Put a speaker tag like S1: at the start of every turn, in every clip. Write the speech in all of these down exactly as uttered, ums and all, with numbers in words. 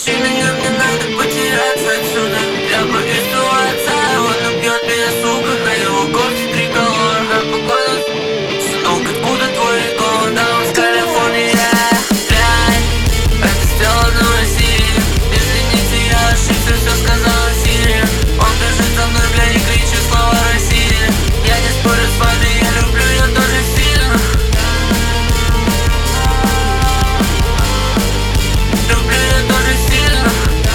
S1: Отпусти меня, мне надо потеряться отсюда. Я боюсь твоего отца, он убьет меня, сука. На его кофте триколор, как погода. Сынок, откуда твой рекорд? Да, он с Калифорнии. Блядь, это сделано в России. Извините, я ошибся, все сказала Сири. Он бежит за мной, бля, не кричи слова России. Я не спорю с вами, я люблю ее тоже сильно. Люблю ее тоже сильно.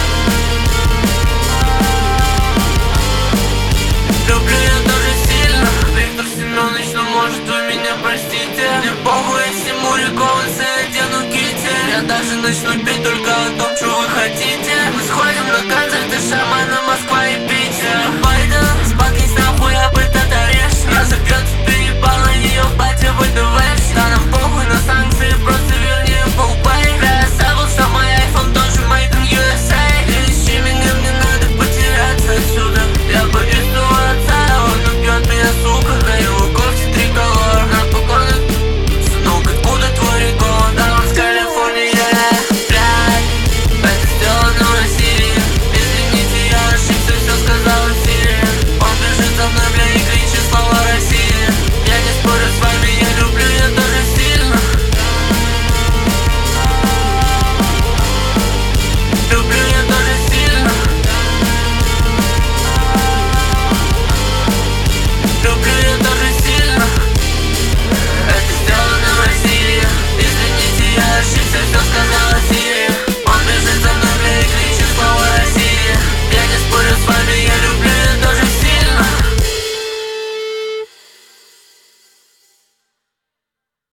S1: Люблю ее тоже сильно. Виктор Семенович, ну может вы меня простите. Мне похуй, я всему рекомендую, одену кити. Я даже начну петь только о том, что вы хотите. Мы сходим на концерты Шамана, Москва и Питер. Байден, спакнись нахуй, об этот орешник. Я забьет тебе ебало, ее батя в ВДВ. Да нам похуй на санкции, просто верь.